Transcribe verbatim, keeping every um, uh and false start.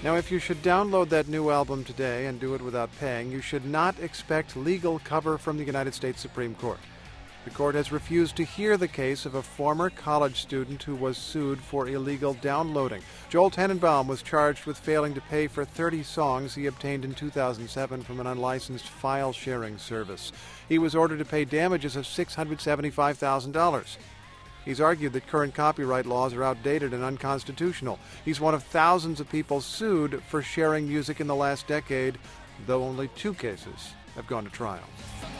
Now, if you should download that new album today and do it without paying, you should not expect legal cover from the United States Supreme Court. The court has refused to hear the case of a former college student who was sued for illegal downloading. Joel Tenenbaum was charged with failing to pay for thirty songs he obtained in two thousand seven from an unlicensed file-sharing service. He was ordered to pay damages of six hundred seventy-five thousand dollars. He's argued that current copyright laws are outdated and unconstitutional. He's one of thousands of people sued for sharing music in the last decade, though only two cases have gone to trial.